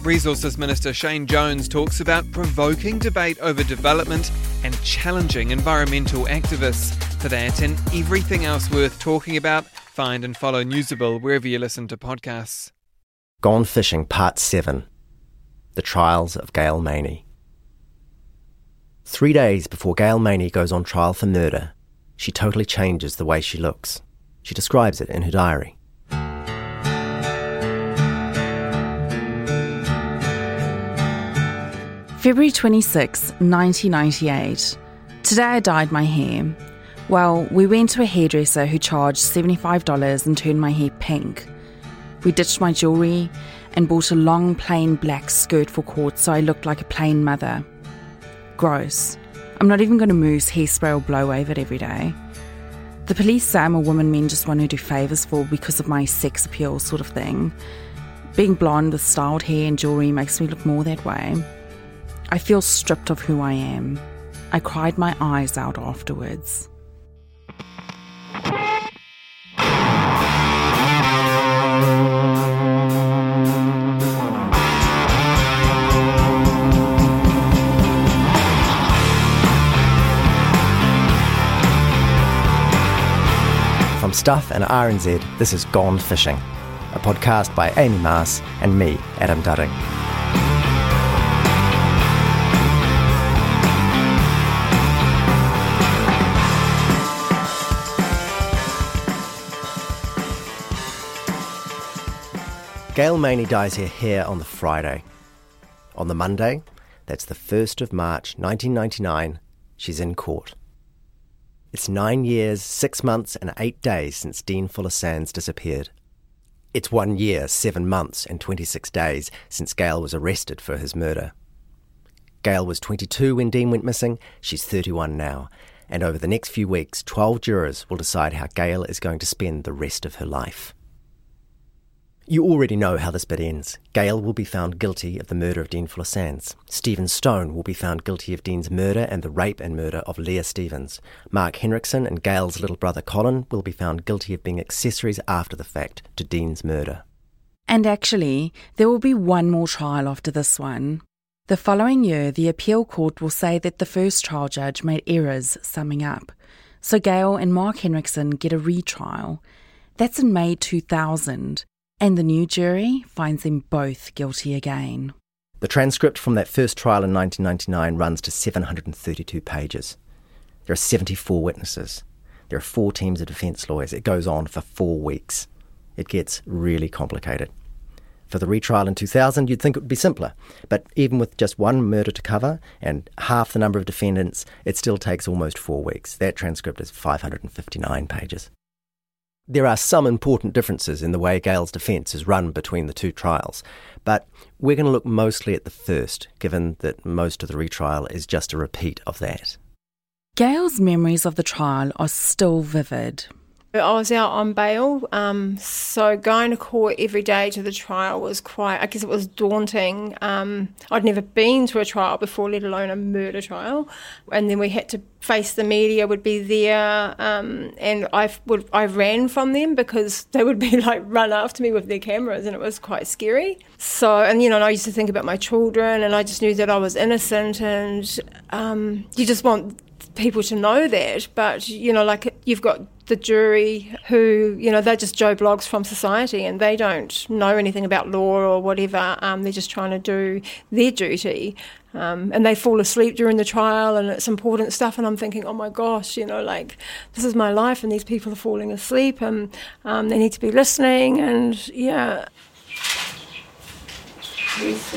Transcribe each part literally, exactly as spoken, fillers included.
Resources Minister Shane Jones talks about provoking debate over development and challenging environmental activists. For that and everything else worth talking about, find and follow Newsable wherever you listen to podcasts. Gone Fishing Part seven. The Trials of Gail Maney. Three days before Gail Maney goes on trial for murder, she totally changes the way she looks. She describes it in her diary. February twenty-sixth, nineteen ninety-eight. Today I dyed my hair. Well, we went to a hairdresser who charged seventy-five dollars and turned my hair pink. We ditched my jewellery and bought a long plain black skirt for court so I looked like a plain mother. Gross. I'm not even going to mousse, hairspray or blow wave it every day. The police say I'm a woman men just want to do favours for because of my sex appeal sort of thing. Being blonde with styled hair and jewellery makes me look more that way. I feel stripped of who I am. I cried my eyes out afterwards. From Stuff and R N Z, this is Gone Fishing, a podcast by Amy Mars and me, Adam Dudding. Gail Maney dyes her hair on the Friday. On the Monday, that's the first of March nineteen ninety-nine, she's in court. It's nine years, six months and eight days since Dean Fuller Sands disappeared. It's one year, seven months and twenty-six days since Gail was arrested for his murder. Gail was twenty-two when Dean went missing, she's thirty-one now, and over the next few weeks, twelve jurors will decide how Gail is going to spend the rest of her life. You already know how this bit ends. Gail will be found guilty of the murder of Dean Fuller Sands. Stephen Stone will be found guilty of Dean's murder and the rape and murder of Leah Stevens. Mark Henriksen and Gail's little brother Colin will be found guilty of being accessories after the fact to Dean's murder. And actually, there will be one more trial after this one. The following year, the appeal court will say that the first trial judge made errors summing up. So Gail and Mark Henriksen get a retrial. That's in May two thousand. And the new jury finds them both guilty again. The transcript from that first trial in nineteen ninety-nine runs to seven hundred thirty-two pages. There are seventy-four witnesses. There are four teams of defence lawyers. It goes on for four weeks. It gets really complicated. For the retrial in two thousand, you'd think it would be simpler. But even with just one murder to cover and half the number of defendants, it still takes almost four weeks. That transcript is five hundred fifty-nine pages. There are some important differences in the way Gail's defence is run between the two trials, but we're going to look mostly at the first, given that most of the retrial is just a repeat of that. Gail's memories of the trial are still vivid. I was out on bail, um, so going to court every day to the trial was quite, I guess it was daunting. Um, I'd never been to a trial before, let alone a murder trial. And then we had to face the media, would be there, um, and I would I ran from them because they would be like run after me with their cameras, and it was quite scary. So, and you know, and I used to think about my children, and I just knew that I was innocent, and um, you just want people to know that. But, you know, like you've got the jury who, you know, they're just Joe Bloggs from society and they don't know anything about law or whatever. Um, they're just trying to do their duty. Um, and they fall asleep during the trial and it's important stuff, and I'm thinking, oh my gosh, you know, like this is my life and these people are falling asleep and um, they need to be listening, and yeah. These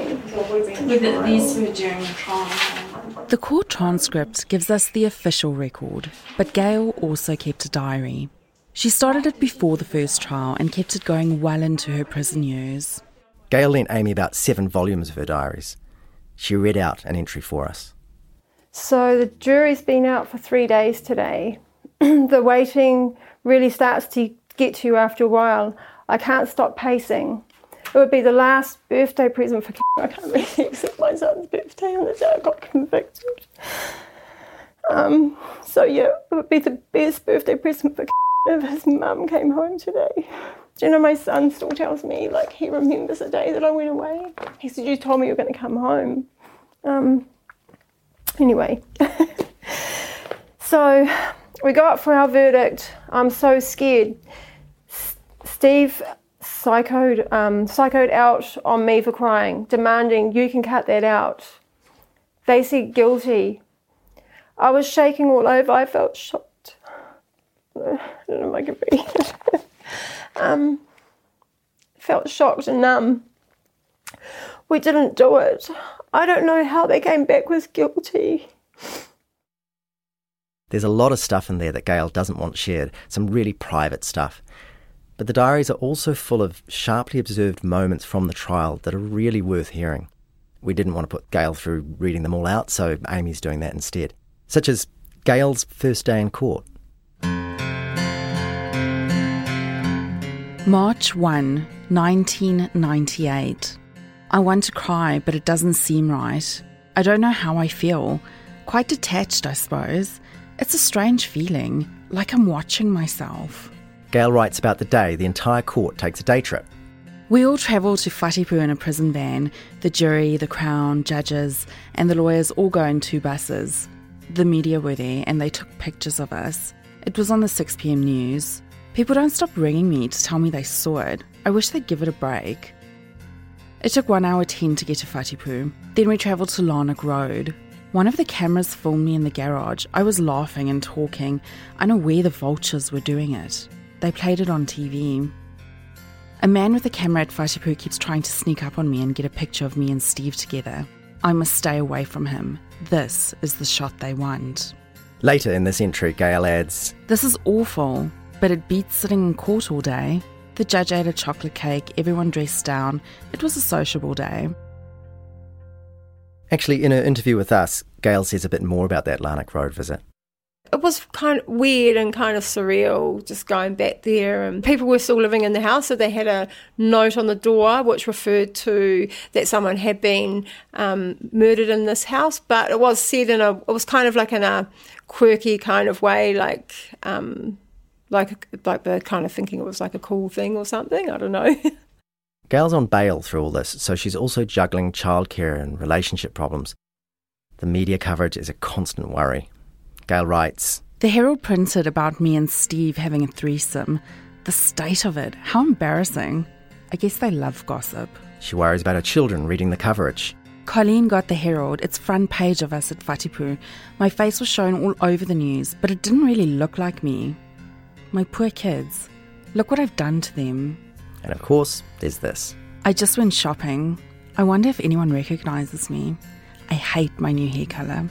were during the trial. The court transcript gives us the official record, but Gail also kept a diary. She started it before the first trial and kept it going well into her prison years. Gail lent Amy about seven volumes of her diaries. She read out an entry for us. So the jury's been out for three days today. The waiting really starts to get to you after a while. I can't stop pacing. It would be the last birthday present for I can't really accept my son's birthday on the day I got convicted. Um, so yeah, it would be the best birthday present for if his mum came home today. Do you know, my son still tells me, like, he remembers the day that I went away. He said, you told me you were going to come home. Um, anyway. So we go up for our verdict. I'm so scared. S- Steve psychoed, um, psychoed out on me for crying, demanding, you can cut that out. They said guilty. I was shaking all over. I felt shocked. I don't know if I can breathe. um, felt shocked and numb. We didn't do it. I don't know how they came back with guilty. There's a lot of stuff in there that Gail doesn't want shared, some really private stuff. But the diaries are also full of sharply observed moments from the trial that are really worth hearing. We didn't want to put Gail through reading them all out, so Amy's doing that instead. Such as Gail's first day in court. March first, nineteen ninety-eight. I want to cry, but it doesn't seem right. I don't know how I feel. Quite detached, I suppose. It's a strange feeling, like I'm watching myself. Gail writes about the day the entire court takes a day trip. We all travel to Whatipu in a prison van. The jury, the Crown, judges, and the lawyers all go in two buses. The media were there and they took pictures of us. It was on the six p.m. news. People don't stop ringing me to tell me they saw it. I wish they'd give it a break. It took one hour ten to get to Whatipu. Then we travelled to Larnock Road. One of the cameras filmed me in the garage. I was laughing and talking, unaware the vultures were doing it. They played it on T V. A man with a camera at Whatipu keeps trying to sneak up on me and get a picture of me and Steve together. I must stay away from him. This is the shot they want. Later in this entry, Gail adds, This is awful, but it beats sitting in court all day. The judge ate a chocolate cake, everyone dressed down. It was a sociable day. Actually, in her interview with us, Gail says a bit more about that Larnock Road visit. It was kind of weird and kind of surreal just going back there, and people were still living in the house, so they had a note on the door which referred to that someone had been um, murdered in this house, but it was said in a, it was kind of like in a quirky kind of way, like um, like like they're kind of thinking it was like a cool thing or something, I don't know. Gail's on bail through all this, so she's also juggling childcare and relationship problems. The media coverage is a constant worry. Gail writes, The Herald printed about me and Steve having a threesome. The state of it. How embarrassing. I guess they love gossip. She worries about her children reading the coverage. Colleen got the Herald, its front page of us at Whatipu. My face was shown all over the news, but it didn't really look like me. My poor kids. Look what I've done to them. And of course, there's this. I just went shopping. I wonder if anyone recognises me. I hate my new hair colour.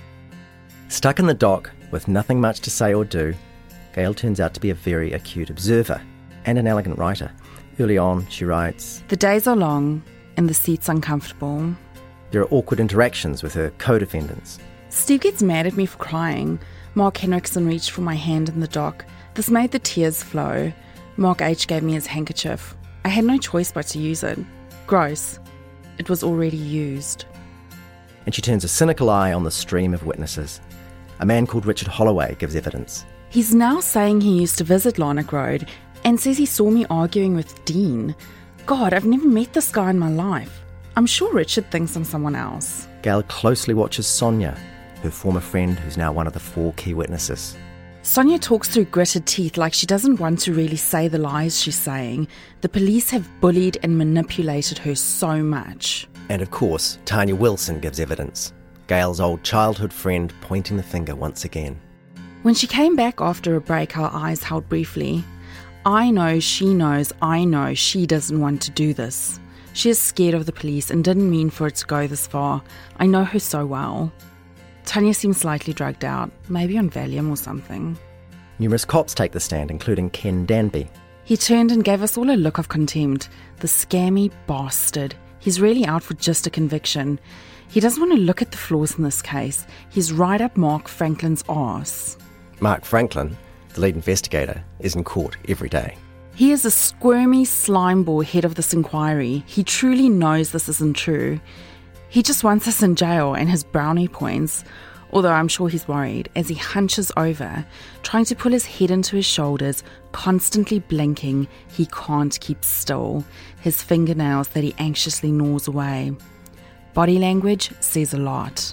Stuck in the dock with nothing much to say or do, Gail turns out to be a very acute observer and an elegant writer. Early on, she writes, The days are long and the seats uncomfortable. There are awkward interactions with her co-defendants. Steve gets mad at me for crying. Mark Henriksen reached for my hand in the dock. This made the tears flow. Mark H gave me his handkerchief. I had no choice but to use it. Gross. It was already used. And she turns a cynical eye on the stream of witnesses. A man called Richard Holloway gives evidence. He's now saying he used to visit Larnock Road and says he saw me arguing with Dean. God, I've never met this guy in my life. I'm sure Richard thinks I'm someone else. Gail closely watches Sonia, her former friend who's now one of the four key witnesses. Sonia talks through gritted teeth like she doesn't want to really say the lies she's saying. The police have bullied and manipulated her so much. And of course, Tanya Wilson gives evidence. Gail's old childhood friend pointing the finger once again. When she came back after a break, our eyes held briefly. I know she knows I know she doesn't want to do this. She is scared of the police and didn't mean for it to go this far. I know her so well. Tanya seems slightly drugged out, maybe on Valium or something. Numerous cops take the stand, including Ken Danby. He turned and gave us all a look of contempt. The scammy bastard. He's really out for just a conviction. He doesn't want to look at the flaws in this case. He's right up Mark Franklin's arse. Mark Franklin, the lead investigator, is in court every day. He is a squirmy slimeball head of this inquiry. He truly knows this isn't true. He just wants us in jail and his brownie points. although I'm sure he's worried as he hunches over, trying to pull his head into his shoulders, constantly blinking. He can't keep still, his fingernails that he anxiously gnaws away. Body language says a lot.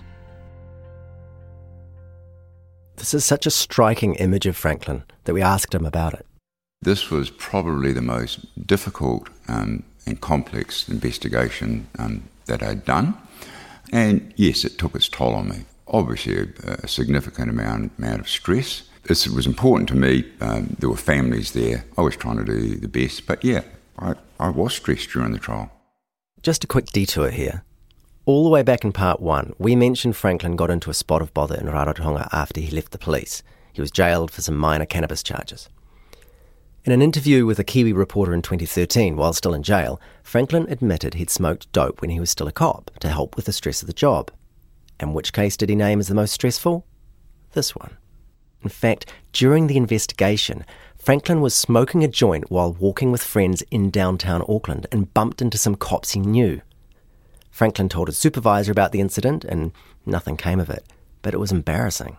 This is such a striking image of Franklin that we asked him about it. This was probably the most difficult um, and complex investigation um, that I'd done. And yes, it took its toll on me. Obviously a, a significant amount, amount of stress. This was important to me. Um, there were families there. I was trying to do the best. But yeah, I, I was stressed during the trial. Just a quick detour here. All the way back in part one, we mentioned Franklin got into a spot of bother in Rarotonga after he left the police. He was jailed for some minor cannabis charges. In an interview with a Kiwi reporter in twenty thirteen, while still in jail, Franklin admitted he'd smoked dope when he was still a cop to help with the stress of the job. And which case did he name as the most stressful? This one. In fact, during the investigation, Franklin was smoking a joint while walking with friends in downtown Auckland and bumped into some cops he knew. Franklin told his supervisor about the incident and nothing came of it, but it was embarrassing.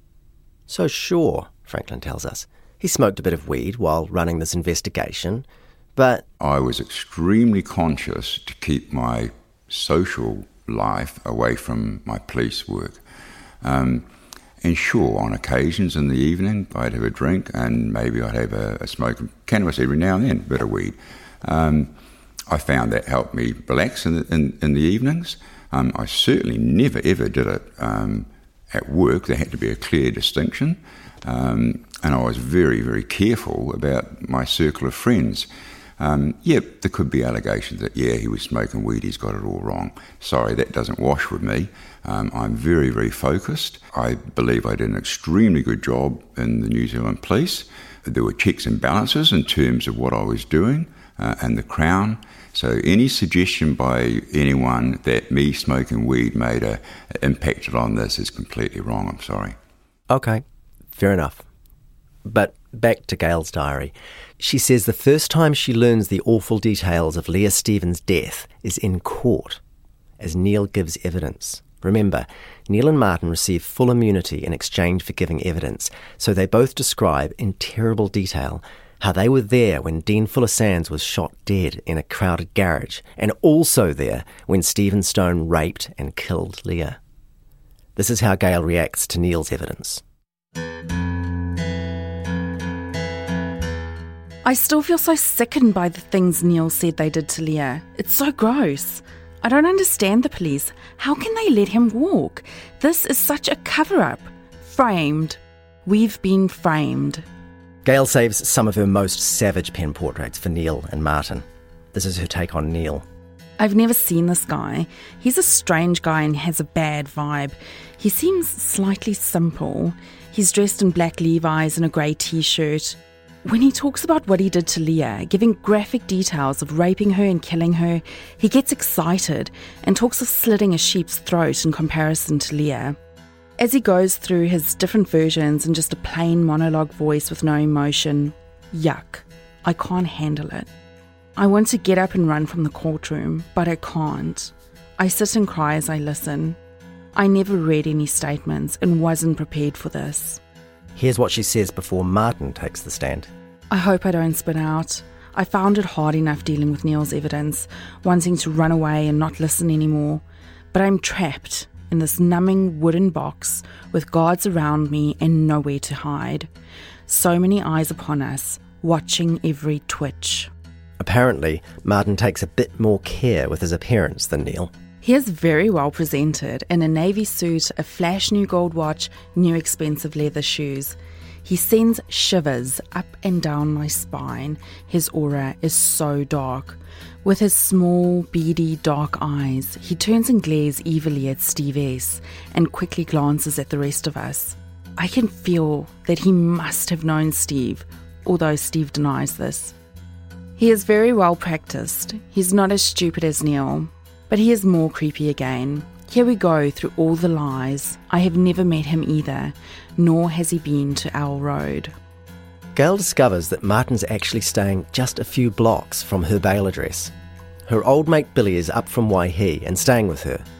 So sure, Franklin tells us, he smoked a bit of weed while running this investigation, but I was extremely conscious to keep my social life away from my police work. Um, and sure, on occasions in the evening, I'd have a drink and maybe I'd have a, a smoke of cannabis every now and then, a bit of weed. Um, I found that helped me relax in the, in, in the evenings. Um, I certainly never ever did it um, at work. There had to be a clear distinction. Um, and I was very, very careful about my circle of friends. Um, yeah, there could be allegations that, yeah, he was smoking weed, he's got it all wrong. Sorry, that doesn't wash with me. Um, I'm very, very focused. I believe I did an extremely good job in the New Zealand Police. There were checks and balances in terms of what I was doing uh, and the Crown. So any suggestion by anyone that me smoking weed made a, a impacted on this is completely wrong, I'm sorry. Okay, fair enough. But back to Gail's diary. She says the first time she learns the awful details of Leah Stevens' death is in court, as Neil gives evidence. Remember, Neil and Martin receive full immunity in exchange for giving evidence, so they both describe in terrible detail how they were there when Dean Fuller Sands was shot dead in a crowded garage, and also there when Stephen Stone raped and killed Leah. This is how Gail reacts to Neil's evidence. I still feel so sickened by the things Neil said they did to Leah. It's so gross. I don't understand the police. How can they let him walk? This is such a cover-up. Framed. We've been framed. Gail saves some of her most savage pen portraits for Neil and Martin. This is her take on Neil. I've never seen this guy. He's a strange guy and has a bad vibe. He seems slightly simple. He's dressed in black Levi's and a grey t-shirt. When he talks about what he did to Leah, giving graphic details of raping her and killing her, he gets excited and talks of slitting a sheep's throat in comparison to Leah. As he goes through his different versions in just a plain monologue voice with no emotion, yuck, I can't handle it. I want to get up and run from the courtroom, but I can't. I sit and cry as I listen. I never read any statements and wasn't prepared for this. Here's what she says before Martin takes the stand. I hope I don't spin out. I found it hard enough dealing with Neil's evidence, wanting to run away and not listen anymore. But I'm trapped in this numbing wooden box with guards around me and nowhere to hide. So many eyes upon us, watching every twitch. Apparently, Martin takes a bit more care with his appearance than Neil. He is very well presented in a navy suit, a flash new gold watch, new expensive leather shoes. He sends shivers up and down my spine. His aura is so dark. With his small, beady, dark eyes, he turns and glares evilly at Steve S. and quickly glances at the rest of us. I can feel that he must have known Steve, although Steve denies this. He is very well practiced. He's not as stupid as Neil, but he is more creepy again. Here we go through all the lies. I have never met him either, nor has he been to Owl Road. Gail discovers that Martin's actually staying just a few blocks from her bail address. Her old mate Billy is up from Waihi and staying with her.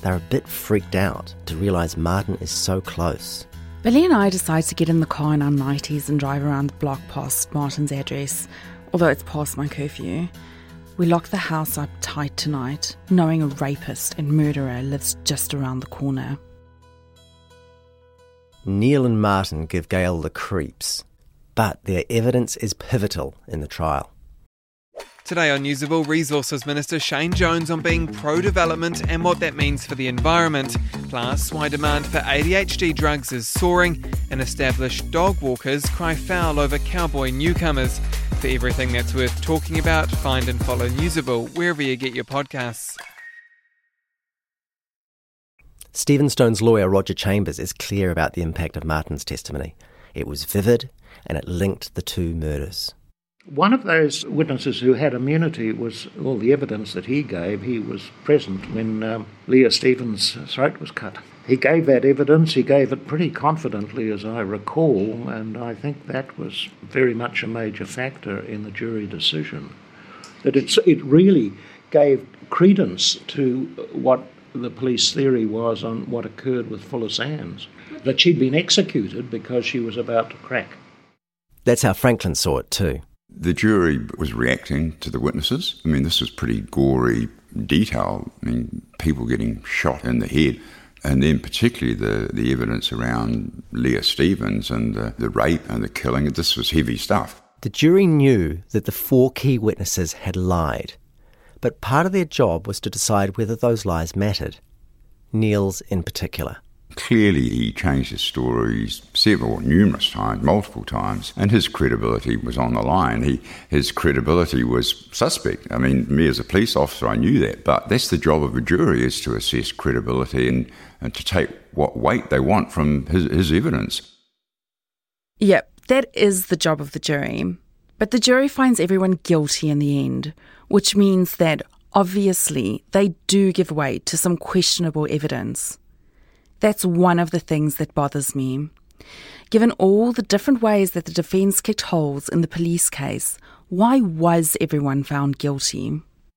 they're a bit freaked out to realise Martin is so close. Billy and I decide to get in the car in our nighties and drive around the block past Martin's address, although it's past my curfew. We lock the house up tight tonight, knowing a rapist and murderer lives just around the corner. Neil and Martin give Gail the creeps, but their evidence is pivotal in the trial. Today on Newsable, Resources Minister Shane Jones on being pro-development and what that means for the environment, plus why demand for A D H D drugs is soaring and established dog walkers cry foul over cowboy newcomers. For everything that's worth talking about, find and follow Newsable wherever you get your podcasts. Stephen Stone's lawyer Roger Chambers is clear about the impact of Martin's testimony. It was vivid and it linked the two murders. One of those witnesses who had immunity was all the evidence that he gave. He was present when um, Leah Stevens' throat was cut. He gave that evidence, he gave it pretty confidently as I recall, and I think that was very much a major factor in the jury decision. That it's, it really gave credence to what the police theory was on what occurred with Fuller Sands, that she'd been executed because she was about to crack. That's how Franklin saw it too. The jury was reacting to the witnesses. I mean, this was pretty gory detail. I mean, people getting shot in the head. And then particularly the, the evidence around Leah Stevens and the, the rape and the killing. This was heavy stuff. The jury knew that the four key witnesses had lied. But part of their job was to decide whether those lies mattered. Neil's in particular. Clearly he changed his stories several, numerous times, multiple times, and his credibility was on the line. He, his credibility was suspect. I mean, me as a police officer, I knew that, but that's the job of a jury, is to assess credibility and, and to take what weight they want from his, his evidence. Yep, that is the job of the jury. But the jury finds everyone guilty in the end, which means that, obviously, they do give weight to some questionable evidence. That's one of the things that bothers me. Given all the different ways that the defence kicked holes in the police case, why was everyone found guilty?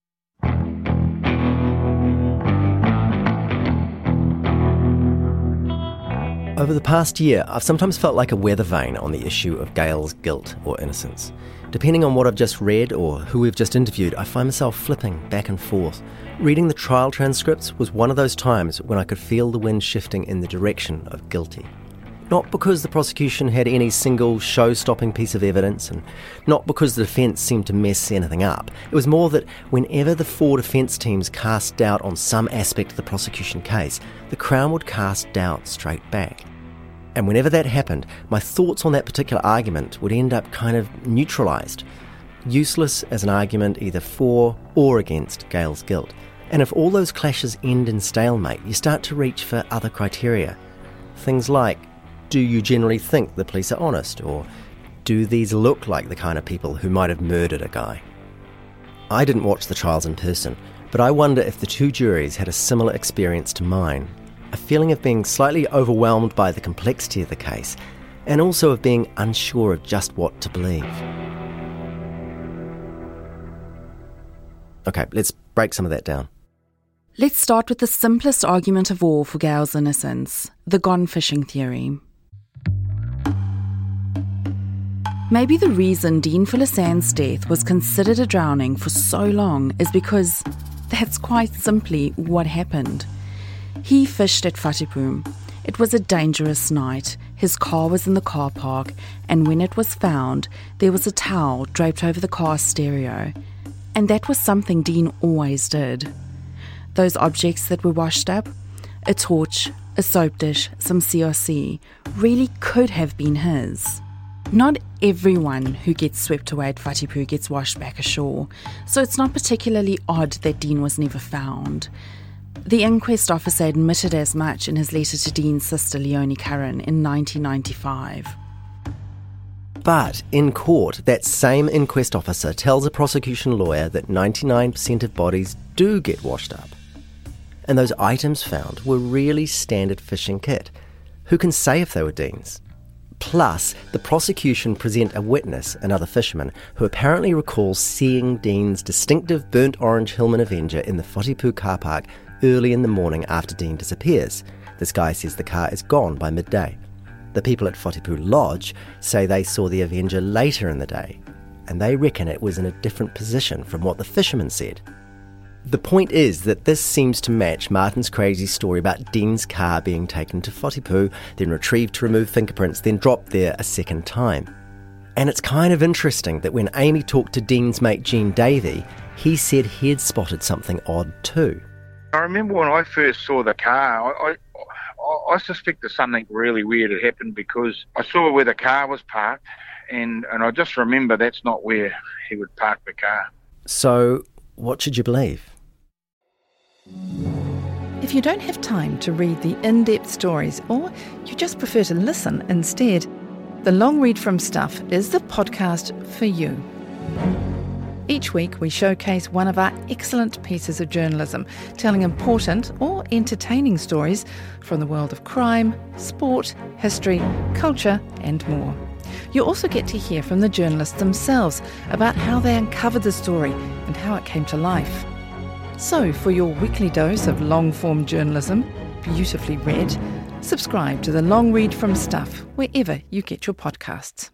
Over the past year, I've sometimes felt like a weather vane on the issue of Gail's guilt or innocence. Depending on what I've just read or who we've just interviewed, I find myself flipping back and forth. Reading the trial transcripts was one of those times when I could feel the wind shifting in the direction of guilty. Not because the prosecution had any single show-stopping piece of evidence, and not because the defence seemed to mess anything up. It was more that whenever the four defence teams cast doubt on some aspect of the prosecution case, the Crown would cast doubt straight back. And whenever that happened, my thoughts on that particular argument would end up kind of neutralised, useless as an argument either for or against Gail's guilt. And if all those clashes end in stalemate, you start to reach for other criteria. Things like, do you generally think the police are honest? Or do these look like the kind of people who might have murdered a guy? I didn't watch the trials in person, but I wonder if the two juries had a similar experience to mine. A feeling of being slightly overwhelmed by the complexity of the case, and also of being unsure of just what to believe. Okay, let's break some of that down. Let's start with the simplest argument of all for Gail's innocence, the gone fishing theory. Maybe the reason Dean Fuller Sands' death was considered a drowning for so long is because that's quite simply what happened. He fished at Whatipu. It was a dangerous night. His car was in the car park, and when it was found, there was a towel draped over the car stereo. And that was something Dean always did. Those objects that were washed up, a torch, a soap dish, some C R C, really could have been his. Not everyone who gets swept away at Whatipu gets washed back ashore, so it's not particularly odd that Dean was never found. The inquest officer admitted as much in his letter to Dean's sister Leonie Curran in nineteen ninety-five. But in court, that same inquest officer tells a prosecution lawyer that ninety-nine percent of bodies do get washed up. And those items found were really standard fishing kit. Who can say if they were Dean's? Plus, the prosecution present a witness, another fisherman, who apparently recalls seeing Dean's distinctive burnt orange Hillman Avenger in the Whatipu car park early in the morning after Dean disappears. This guy says the car is gone by midday. The people at Whatipu Lodge say they saw the Avenger later in the day, and they reckon it was in a different position from what the fisherman said. The point is that this seems to match Martin's crazy story about Dean's car being taken to Whatipu, then retrieved to remove fingerprints, then dropped there a second time. And it's kind of interesting that when Amy talked to Dean's mate Gene Davey, he said he'd spotted something odd too. I remember when I first saw the car, I, I, I suspected something really weird had happened because I saw where the car was parked, and, and I just remember that's not where he would park the car. So, what should you believe? If you don't have time to read the in-depth stories, or you just prefer to listen instead, The Long Read from Stuff is the podcast for you. Each week we showcase one of our excellent pieces of journalism, telling important or entertaining stories from the world of crime, sport, history, culture and more. You also get to hear from the journalists themselves about how they uncovered the story and how it came to life. So, for your weekly dose of long-form journalism, beautifully read, subscribe to The Long Read from Stuff wherever you get your podcasts.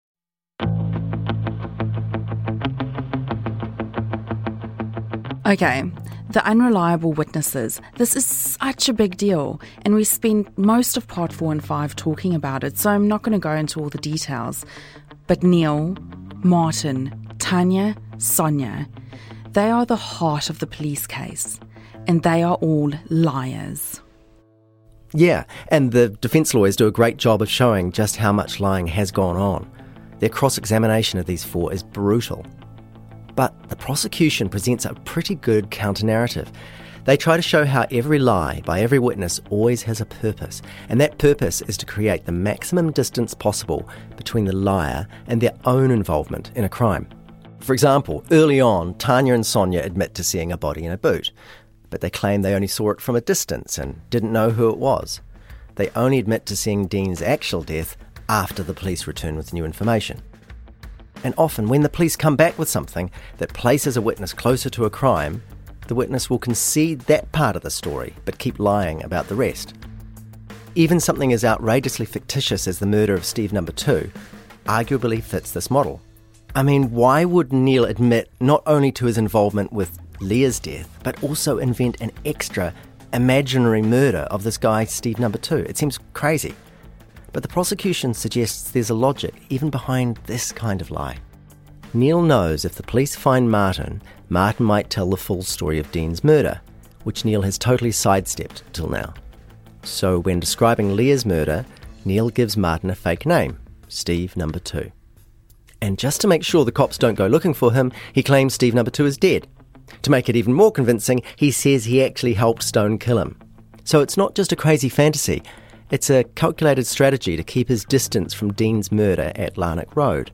Okay, the unreliable witnesses. This is such a big deal, and we spent most of part four and five talking about it, so I'm not going to go into all the details. But Neil, Martin, Tanya, Sonia, they are the heart of the police case, and they are all liars. Yeah, and the defence lawyers do a great job of showing just how much lying has gone on. Their cross-examination of these four is brutal. But the prosecution presents a pretty good counter-narrative. They try to show how every lie by every witness always has a purpose, and that purpose is to create the maximum distance possible between the liar and their own involvement in a crime. For example, early on, Tanya and Sonia admit to seeing a body in a boot, but they claim they only saw it from a distance and didn't know who it was. They only admit to seeing Dean's actual death after the police return with new information. And often, when the police come back with something that places a witness closer to a crime, the witness will concede that part of the story, but keep lying about the rest. Even something as outrageously fictitious as the murder of Steve Number Two arguably fits this model. I mean, why would Neil admit not only to his involvement with Leah's death, but also invent an extra imaginary murder of this guy, Steve Number Two? It seems crazy. But the prosecution suggests there's a logic even behind this kind of lie. Neil knows if the police find Martin, Martin might tell the full story of Dean's murder, which Neil has totally sidestepped till now. So when describing Leah's murder, Neil gives Martin a fake name, Steve Number Two. And just to make sure the cops don't go looking for him, he claims Steve Number Two is dead. To make it even more convincing, he says he actually helped Stone kill him. So it's not just a crazy fantasy, it's a calculated strategy to keep his distance from Dean's murder at Larnock Road.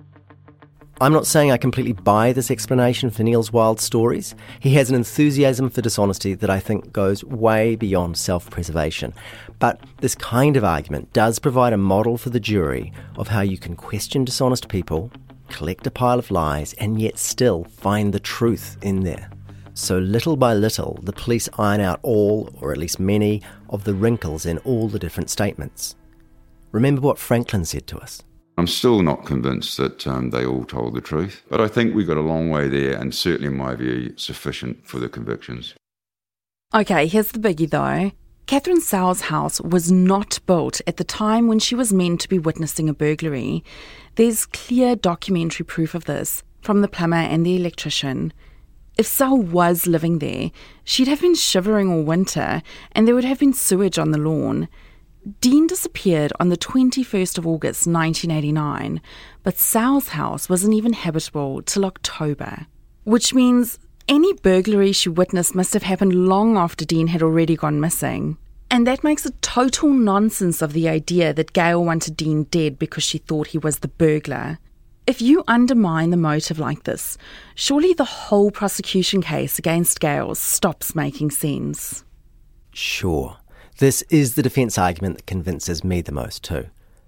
I'm not saying I completely buy this explanation for Neil's wild stories. He has an enthusiasm for dishonesty that I think goes way beyond self-preservation. But this kind of argument does provide a model for the jury of how you can question dishonest people, collect a pile of lies, and yet still find the truth in there. So little by little, the police iron out all, or at least many, of the wrinkles in all the different statements. Remember what Franklin said to us. I'm still not convinced that um, they all told the truth, but I think we got a long way there, and certainly in my view, sufficient for the convictions. Okay, here's the biggie though. Catherine Sowell's house was not built at the time when she was meant to be witnessing a burglary. There's clear documentary proof of this from the plumber and the electrician. If Sowell was living there, she'd have been shivering all winter and there would have been sewage on the lawn. Dean disappeared on the twenty-first of August nineteen eighty-nine, but Sowell's house wasn't even habitable till October, which means any burglary she witnessed must have happened long after Dean had already gone missing. And that makes a total nonsense of the idea that Gail wanted Dean dead because she thought he was the burglar. If you undermine the motive like this, surely the whole prosecution case against Gail stops making sense. Sure. This is the defence argument that convinces me the most too.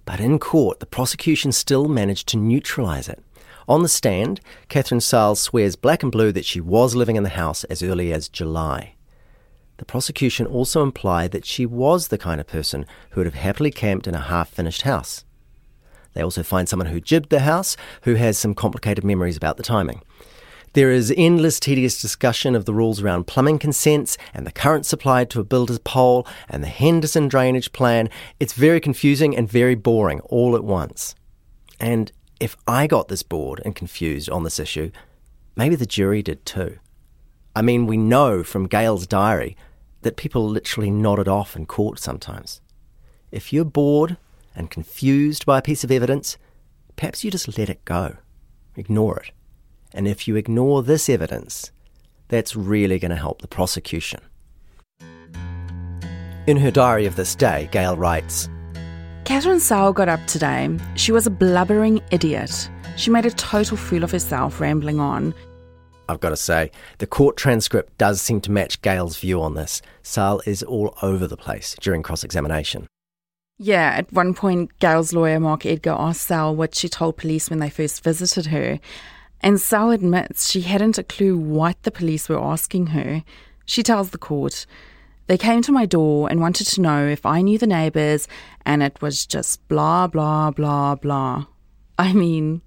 But in court, the prosecution still managed to neutralise it. On the stand, Catherine Sarles swears black and blue that she was living in the house as early as July. The prosecution also implied that she was the kind of person who would have happily camped in a half-finished house. They also find someone who jibbed the house, who has some complicated memories about the timing. There is endless tedious discussion of the rules around plumbing consents and the current supplied to a builder's pole and the Henderson drainage plan. It's very confusing and very boring all at once. And if I got this bored and confused on this issue, maybe the jury did too. I mean, we know from Gail's diary that people literally nodded off in court sometimes. If you're bored and confused by a piece of evidence, perhaps you just let it go. Ignore it. And if you ignore this evidence, that's really going to help the prosecution. In her diary of this day, Gail writes, Catherine Sarles got up today. She was a blubbering idiot. She made a total fool of herself, rambling on. I've got to say, the court transcript does seem to match Gail's view on this. Sarles is all over the place during cross-examination. Yeah, at one point, Gail's lawyer, Mark Edgar, asked Sarles what she told police when they first visited her. And Sarles admits she hadn't a clue what the police were asking her. She tells the court, they came to my door and wanted to know if I knew the neighbours, and it was just blah, blah, blah, blah. I mean,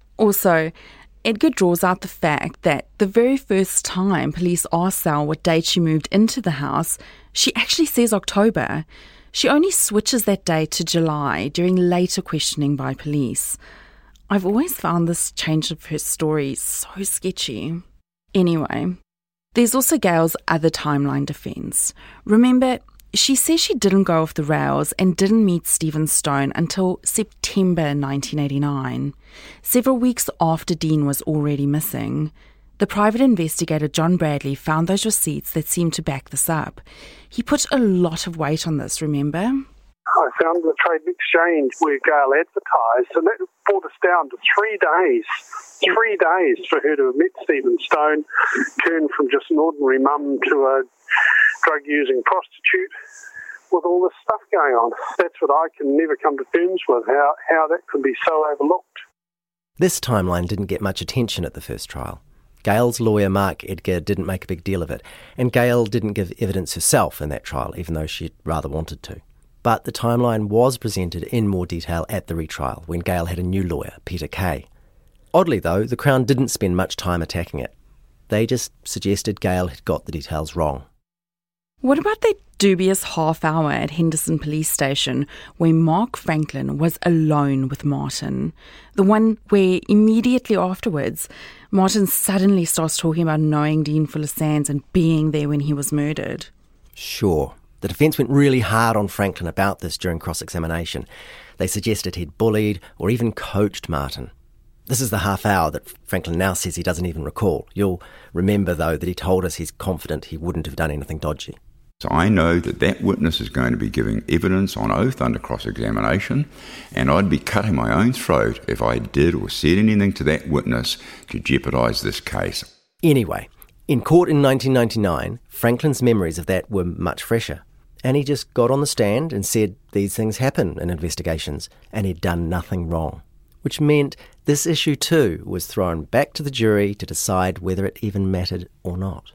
also, Edgar draws out the fact that the very first time police asked Sarles what date she moved into the house, she actually says October. She only switches that date to July during later questioning by police. I've always found this change of her story so sketchy. Anyway, there's also Gail's other timeline defence. Remember, she says she didn't go off the rails and didn't meet Stephen Stone until September nineteen eighty-nine, several weeks after Dean was already missing. The private investigator John Bradley found those receipts that seemed to back this up. He put a lot of weight on this, remember? I found the Trade Exchange where Gail advertised, and that brought us down to three days. Three days for her to have met Stephen Stone, turned from just an ordinary mum to a drug-using prostitute with all this stuff going on. That's what I can never come to terms with, how, how that could be so overlooked. This timeline didn't get much attention at the first trial. Gail's lawyer, Mark Edgar, didn't make a big deal of it, and Gail didn't give evidence herself in that trial, even though she'd rather wanted to. But the timeline was presented in more detail at the retrial, when Gail had a new lawyer, Peter Kay. Oddly, though, the Crown didn't spend much time attacking it. They just suggested Gail had got the details wrong. What about that dubious half hour at Henderson Police Station where Mark Franklin was alone with Martin? The one where immediately afterwards, Martin suddenly starts talking about knowing Dean Fuller Sands and being there when he was murdered. Sure. The defence went really hard on Franklin about this during cross-examination. They suggested he'd bullied or even coached Martin. This is the half hour that Franklin now says he doesn't even recall. You'll remember, though, that he told us he's confident he wouldn't have done anything dodgy. So I know that that witness is going to be giving evidence on oath under cross-examination, and I'd be cutting my own throat if I did or said anything to that witness to jeopardise this case. Anyway, in court in nineteen ninety-nine, Franklin's memories of that were much fresher, and he just got on the stand and said these things happen in investigations, and he'd done nothing wrong, which meant this issue too was thrown back to the jury to decide whether it even mattered or not.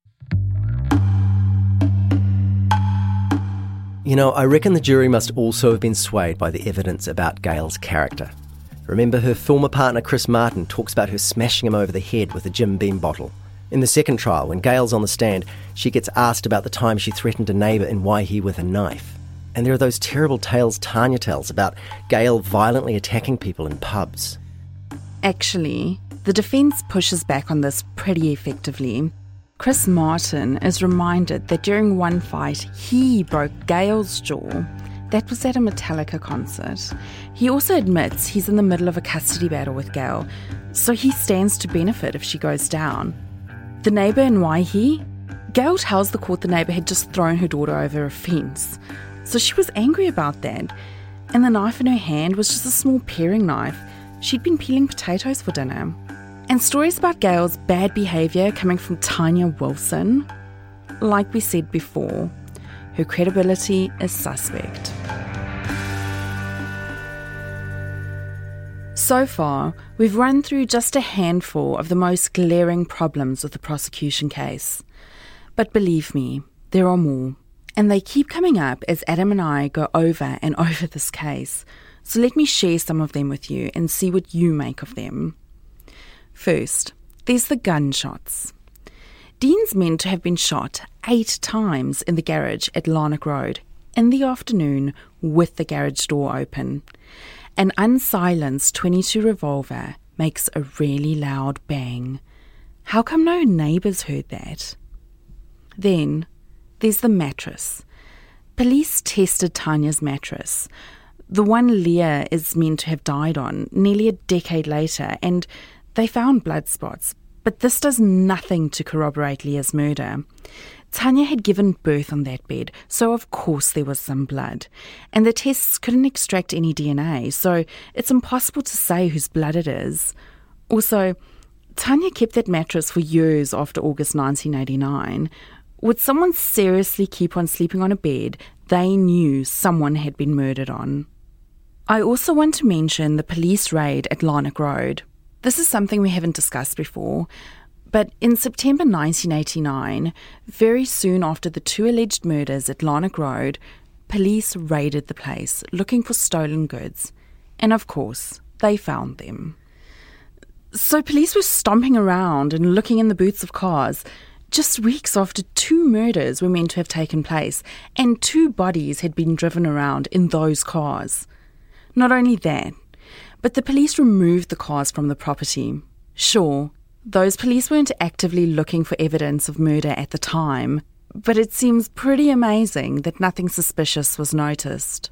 You know, I reckon the jury must also have been swayed by the evidence about Gail's character. Remember, her former partner Chris Martin talks about her smashing him over the head with a Jim Beam bottle. In the second trial, when Gail's on the stand, she gets asked about the time she threatened a neighbour in Waihi with a knife. And there are those terrible tales Tanya tells about Gail violently attacking people in pubs. Actually, the defence pushes back on this pretty effectively. Chris Martin is reminded that during one fight, he broke Gail's jaw. That was at a Metallica concert. He also admits he's in the middle of a custody battle with Gail, so he stands to benefit if she goes down. The neighbour in Waihi, Gail tells the court the neighbour had just thrown her daughter over a fence. So she was angry about that. And the knife in her hand was just a small paring knife. She'd been peeling potatoes for dinner. And stories about Gail's bad behaviour coming from Tanya Wilson, like we said before, her credibility is suspect. So far, we've run through just a handful of the most glaring problems with the prosecution case. But believe me, there are more. And they keep coming up as Adam and I go over and over this case. So let me share some of them with you and see what you make of them. First, there's the gunshots. Dean's meant to have been shot eight times in the garage at Larnock Road in the afternoon with the garage door open. An unsilenced twenty-two revolver makes a really loud bang. How come no neighbours heard that? Then there's the mattress. Police tested Tanya's mattress, the one Leah is meant to have died on, nearly a decade later, and they found blood spots, but this does nothing to corroborate Leah's murder. Tanya had given birth on that bed, so of course there was some blood, and the tests couldn't extract any D N A, so it's impossible to say whose blood it is. Also, Tanya kept that mattress for years after August nineteen eighty-nine. Would someone seriously keep on sleeping on a bed they knew someone had been murdered on? I also want to mention the police raid at Larnock Road. This is something we haven't discussed before, but in September nineteen eighty-nine, very soon after the two alleged murders at Larnock Road, police raided the place looking for stolen goods, and of course, they found them. So police were stomping around and looking in the boots of cars, just weeks after two murders were meant to have taken place, and two bodies had been driven around in those cars. Not only that, but the police removed the cars from the property. Sure, those police weren't actively looking for evidence of murder at the time, but it seems pretty amazing that nothing suspicious was noticed.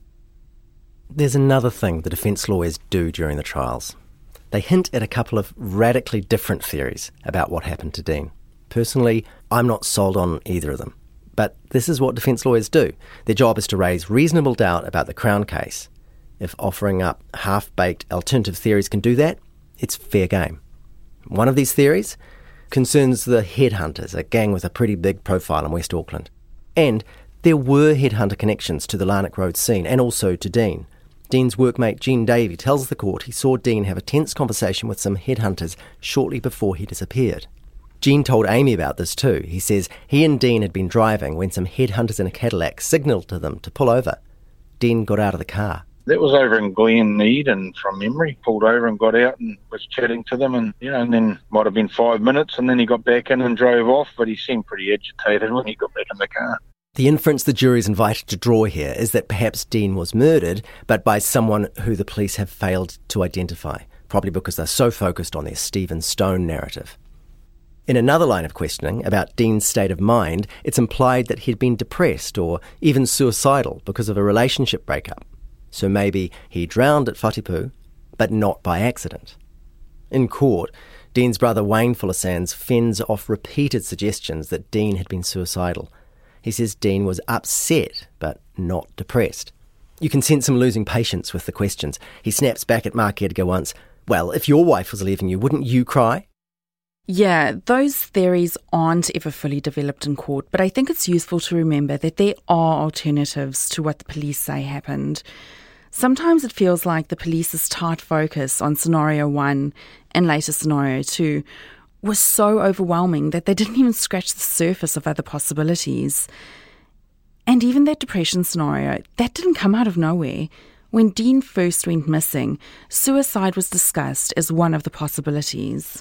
There's another thing the defence lawyers do during the trials. They hint at a couple of radically different theories about what happened to Dean. Personally, I'm not sold on either of them. But this is what defence lawyers do. Their job is to raise reasonable doubt about the Crown case. If offering up half-baked alternative theories can do that, it's fair game. One of these theories concerns the Headhunters, a gang with a pretty big profile in West Auckland. And there were headhunter connections to the Larnock Road scene and also to Dean. Dean's workmate Gene Davey tells the court he saw Dean have a tense conversation with some headhunters shortly before he disappeared. Gene told Amy about this too. He says he and Dean had been driving when some headhunters in a Cadillac signalled to them to pull over. Dean got out of the car. That was over in Glen Eden from memory. Pulled over and got out and was chatting to them, and you know, and then might have been five minutes, and then he got back in and drove off, but he seemed pretty agitated when he got back in the car. The inference the jury's invited to draw here is that perhaps Dean was murdered, but by someone who the police have failed to identify, probably because they're so focused on their Stephen Stone narrative. In another line of questioning about Dean's state of mind, it's implied that he'd been depressed or even suicidal because of a relationship breakup. So maybe he drowned at Whatipu, but not by accident. In court, Dean's brother Wayne Fuller Sands fends off repeated suggestions that Dean had been suicidal. He says Dean was upset, but not depressed. You can sense him losing patience with the questions. He snaps back at Mark Edgar once, "Well, if your wife was leaving you, wouldn't you cry?" Yeah, those theories aren't ever fully developed in court, but I think it's useful to remember that there are alternatives to what the police say happened. Sometimes it feels like the police's tight focus on scenario one and later scenario two was so overwhelming that they didn't even scratch the surface of other possibilities. And even that depression scenario, that didn't come out of nowhere. When Dean first went missing, suicide was discussed as one of the possibilities.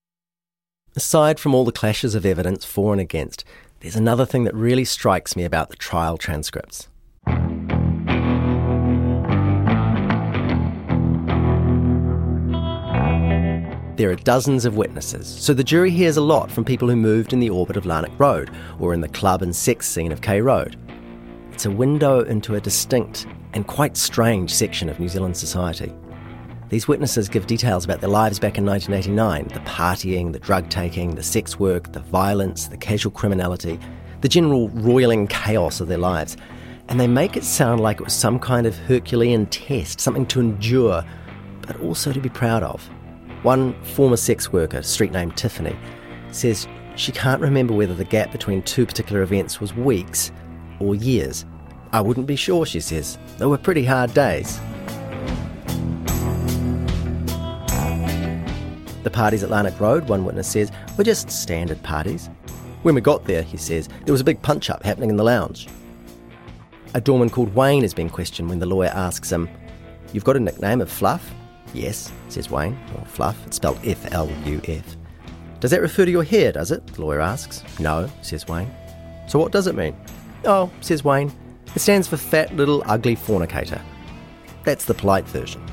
Aside from all the clashes of evidence for and against, there's another thing that really strikes me about the trial transcripts. There are dozens of witnesses, so the jury hears a lot from people who moved in the orbit of Larnock Road or in the club and sex scene of K Road. It's a window into a distinct and quite strange section of New Zealand society. These witnesses give details about their lives back in nineteen eighty-nine, the partying, the drug-taking, the sex work, the violence, the casual criminality, the general roiling chaos of their lives. And they make it sound like it was some kind of Herculean test, something to endure, but also to be proud of. One former sex worker, street named Tiffany, says she can't remember whether the gap between two particular events was weeks or years. I wouldn't be sure, she says. They were pretty hard days. parties at Larnac Road, one witness says, were just standard parties. When we got there, he says, there was a big punch-up happening in the lounge. A doorman called Wayne is being questioned when the lawyer asks him, "You've got a nickname of Fluff?" "Yes," says Wayne, or Fluff, it's spelled F L U F. "Does that refer to your hair, does it?" the lawyer asks. "No," says Wayne. "So what does it mean?" "Oh," says Wayne, "it stands for fat little ugly fornicator." That's the polite version.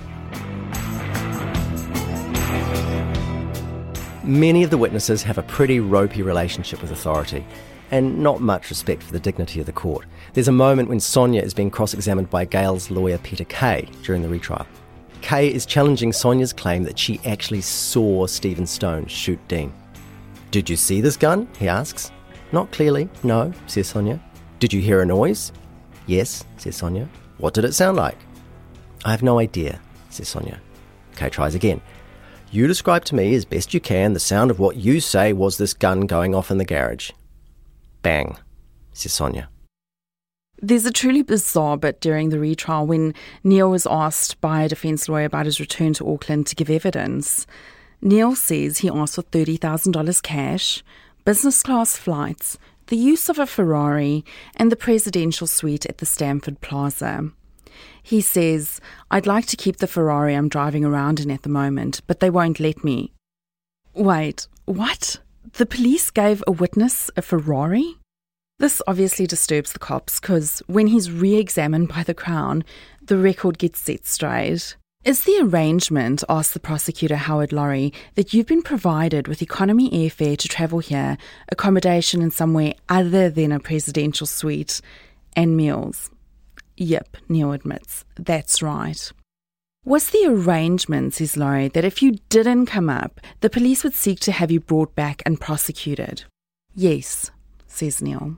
Many of the witnesses have a pretty ropey relationship with authority and not much respect for the dignity of the court. There's a moment when Sonia is being cross-examined by Gail's lawyer Peter Kay during the retrial. Kay is challenging Sonia's claim that she actually saw Stephen Stone shoot Dean. "Did you see this gun?" he asks. "Not clearly, no," says Sonia. "Did you hear a noise?" "Yes," says Sonia. "What did it sound like?" "I have no idea," says Sonia. Kay tries again. "You describe to me as best you can the sound of what you say was this gun going off in the garage." "Bang," says Sonia. There's a truly bizarre bit during the retrial when Neil was asked by a defence lawyer about his return to Auckland to give evidence. Neil says he asked for thirty thousand dollars cash, business class flights, the use of a Ferrari, and the presidential suite at the Stamford Plaza. He says, "I'd like to keep the Ferrari I'm driving around in at the moment, but they won't let me." Wait, what? The police gave a witness a Ferrari? This obviously disturbs the cops because when he's re-examined by the Crown, the record gets set straight. Is the arrangement, asked the prosecutor Howard Laurie, that you've been provided with economy airfare to travel here, accommodation in somewhere other than a presidential suite, and meals? Yep, Neil admits, that's right. Was the arrangement, says Laurie, that if you didn't come up, the police would seek to have you brought back and prosecuted? Yes, says Neil.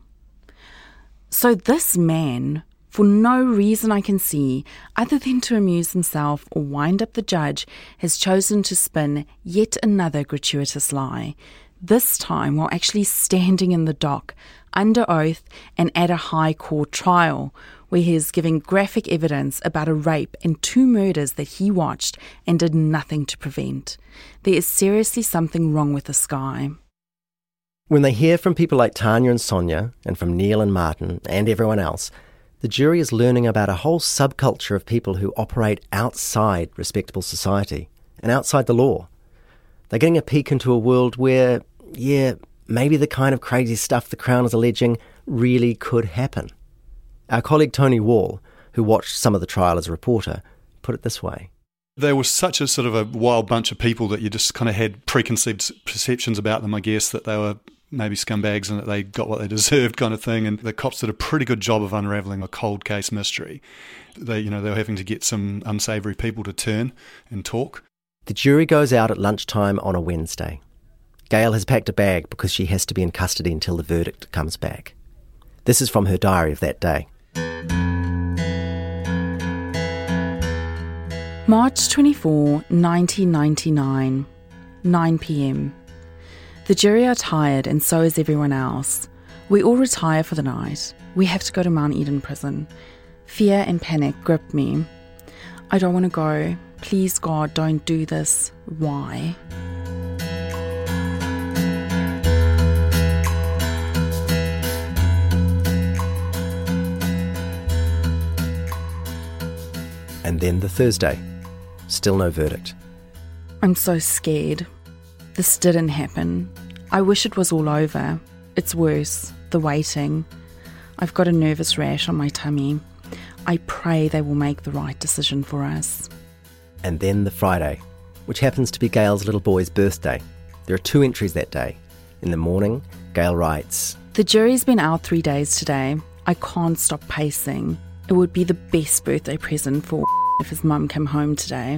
So this man, for no reason I can see, other than to amuse himself or wind up the judge, has chosen to spin yet another gratuitous lie, this time while actually standing in the dock, under oath and at a high court trial, where he is giving graphic evidence about a rape and two murders that he watched and did nothing to prevent. There is seriously something wrong with this guy. When they hear from people like Tanya and Sonia, and from Neil and Martin, and everyone else, the jury is learning about a whole subculture of people who operate outside respectable society and outside the law. They're getting a peek into a world where, yeah, maybe the kind of crazy stuff the Crown is alleging really could happen. Our colleague Tony Wall, who watched some of the trial as a reporter, put it this way. There was such a sort of a wild bunch of people that you just kind of had preconceived perceptions about them, I guess, that they were maybe scumbags and that they got what they deserved kind of thing. And the cops did a pretty good job of unravelling a cold case mystery. They, you know, they were having to get some unsavoury people to turn and talk. The jury goes out at lunchtime on a Wednesday. Gail has packed a bag because she has to be in custody until the verdict comes back. This is from her diary of that day. March twenty-fourth, nineteen ninety-nine, nine p.m. The jury are tired and so is everyone else. We all retire for the night. We have to go to Mount Eden prison. Fear and panic grip me. I don't want to go. Please, God, don't do this. Why? And then the Thursday. Still no verdict. I'm so scared. This didn't happen. I wish it was all over. It's worse, the waiting. I've got a nervous rash on my tummy. I pray they will make the right decision for us. And then the Friday, which happens to be Gail's little boy's birthday. There are two entries that day. In the morning, Gail writes, "The jury's been out three days today. I can't stop pacing. It would be the best birthday present for if his mum came home today."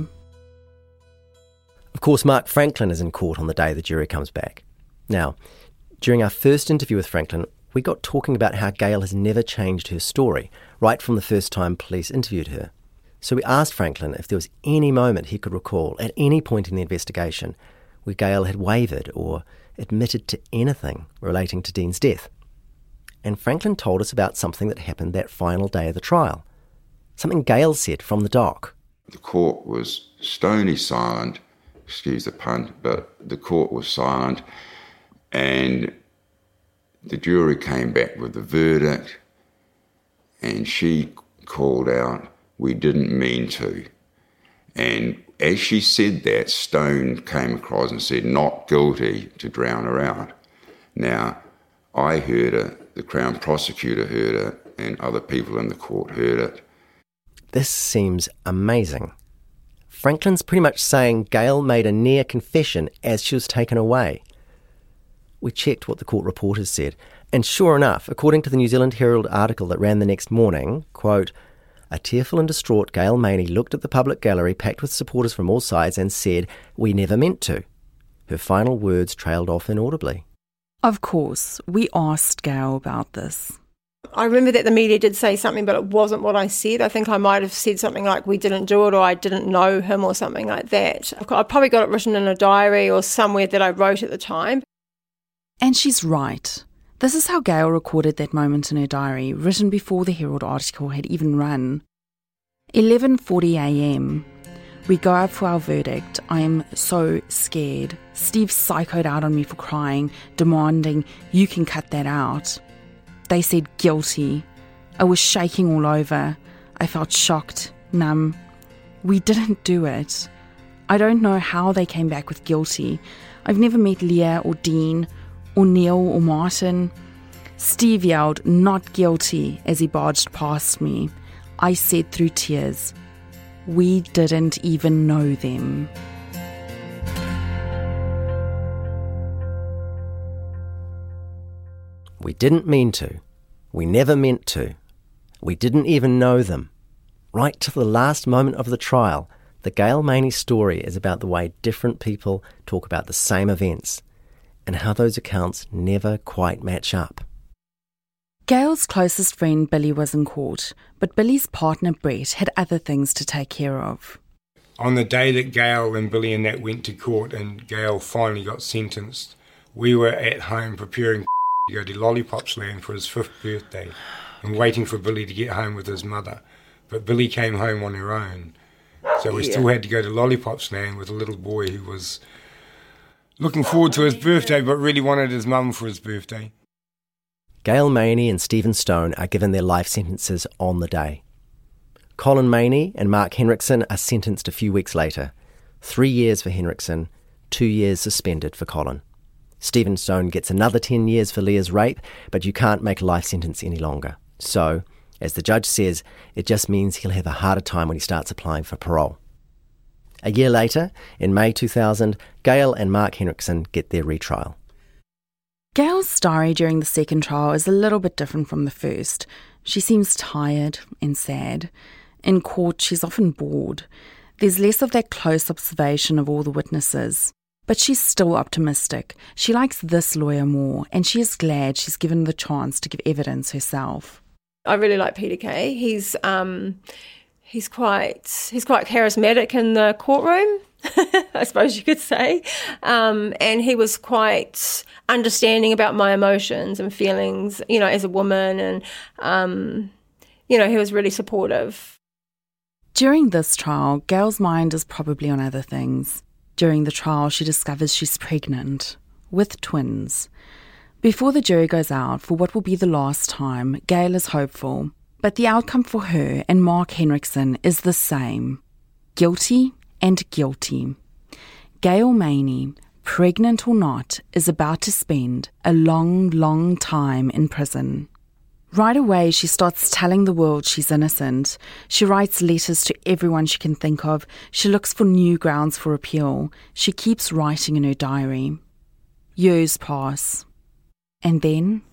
Of course, Mark Franklin is in court on the day the jury comes back. Now, during our first interview with Franklin, we got talking about how Gail has never changed her story, right from the first time police interviewed her. So we asked Franklin if there was any moment he could recall at any point in the investigation where Gail had wavered or admitted to anything relating to Dean's death. And Franklin told us about something that happened that final day of the trial. Something Gail said from the dock. The court was stony silent excuse the pun, but the court was silent, and the jury came back with the verdict, and she called out, "We didn't mean to." And as she said that, Stone came across and said, "Not guilty," to drown her out. Now, I heard it, the Crown Prosecutor heard it, and other people in the court heard it. This seems amazing. Franklin's pretty much saying Gail made a near confession as she was taken away. We checked what the court reporters said, and sure enough, according to the New Zealand Herald article that ran the next morning, quote, "A tearful and distraught Gail Maney looked at the public gallery packed with supporters from all sides and said, 'We never meant to.' Her final words trailed off inaudibly." Of course, we asked Gail about this. I remember that the media did say something, but it wasn't what I said. I think I might have said something like, "We didn't do it," or "I didn't know him," or something like that. I probably got it written in a diary or somewhere that I wrote at the time. And she's right. This is how Gail recorded that moment in her diary, written before the Herald article had even run. eleven forty a m. We go up for our verdict. I am so scared. Steve psychoed out on me for crying, demanding, "You can cut that out." They said guilty. I was shaking all over. I felt shocked, numb. We didn't do it. I don't know how they came back with guilty. I've never met Leah or Dean or Neil or Martin. Steve yelled, "Not guilty," as he barged past me. I said through tears, "We didn't even know them." We didn't mean to. We never meant to. We didn't even know them. Right to the last moment of the trial, the Gail Maney story is about the way different people talk about the same events and how those accounts never quite match up. Gail's closest friend Billy was in court, but Billy's partner Brett had other things to take care of. On the day that Gail and Billy and Nat went to court and Gail finally got sentenced, we were at home preparing to go to Lollipops Land for his fifth birthday and waiting for Billy to get home with his mother. But Billy came home on her own. So we yeah. still had to go to Lollipops Land with a little boy who was looking forward to his birthday but really wanted his mum for his birthday. Gail Maney and Stephen Stone are given their life sentences on the day. Colin Maney and Mark Henriksen are sentenced a few weeks later. Three years for Henriksen, two years suspended for Colin. Stephen Stone gets another ten years for Leah's rape, but you can't make a life sentence any longer. So, as the judge says, it just means he'll have a harder time when he starts applying for parole. A year later, in May two thousand, Gail and Mark Henriksen get their retrial. Gail's diary during the second trial is a little bit different from the first. She seems tired and sad. In court, she's often bored. There's less of that close observation of all the witnesses. But she's still optimistic. She likes this lawyer more, and she is glad she's given the chance to give evidence herself. I really like Peter Kay. He's um, he's quite he's quite charismatic in the courtroom, I suppose you could say, um, and he was quite understanding about my emotions and feelings, you know, as a woman, and um, you know, he was really supportive. During this trial, Gail's mind is probably on other things. During the trial, she discovers she's pregnant, with twins. Before the jury goes out for what will be the last time, Gail is hopeful. But the outcome for her and Mark Henriksen is the same. Guilty and guilty. Gail Maney, pregnant or not, is about to spend a long, long time in prison. Right away, she starts telling the world she's innocent. She writes letters to everyone she can think of. She looks for new grounds for appeal. She keeps writing in her diary. Years pass. And then...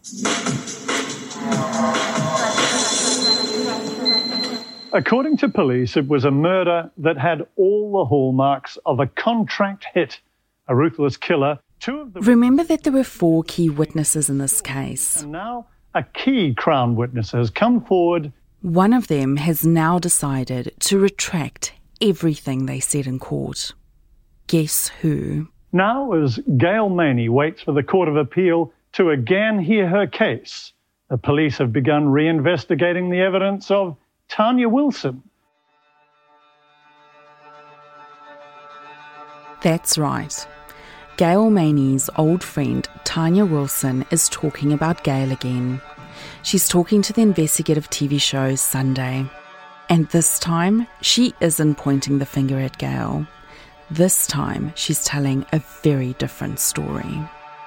According to police, it was a murder that had all the hallmarks of a contract hit. A ruthless killer. Two of the Remember that there were four key witnesses in this case. And now... a key Crown witness has come forward. One of them has now decided to retract everything they said in court. Guess who? Now, as Gail Maney waits for the Court of Appeal to again hear her case, the police have begun reinvestigating the evidence of Tanya Wilson. That's right. Gail Maney's old friend Tanya Wilson is talking about Gail again. She's talking to the investigative T V show Sunday. And this time, she isn't pointing the finger at Gail. This time, she's telling a very different story.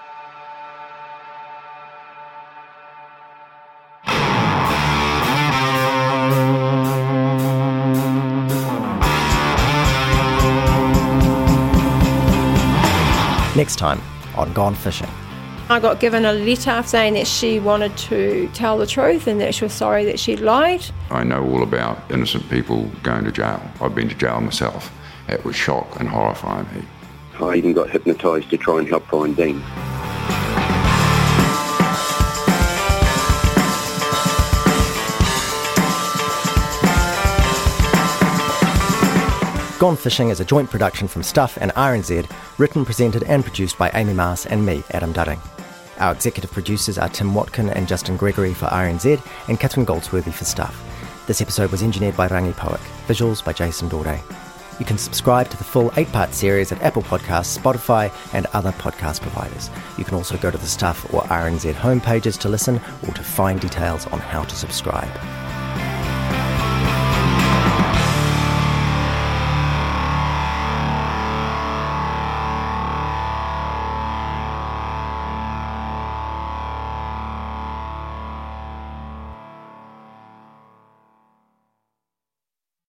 Next time on Gone Fishing. I got given a letter saying that she wanted to tell the truth and that she was sorry that she'd lied. I know all about innocent people going to jail. I've been to jail myself. It would shock and horrify me. I even got hypnotised to try and help find Dean. Gone Fishing is a joint production from Stuff and R N Z, written, presented and produced by Amy Mars and me, Adam Dudding. Our executive producers are Tim Watkin and Justin Gregory for R N Z and Catherine Goldsworthy for Stuff. This episode was engineered by Rangi Poick, visuals by Jason Daudet. You can subscribe to the full eight-part series at Apple Podcasts, Spotify and other podcast providers. You can also go to the Stuff or R N Z homepages to listen or to find details on how to subscribe.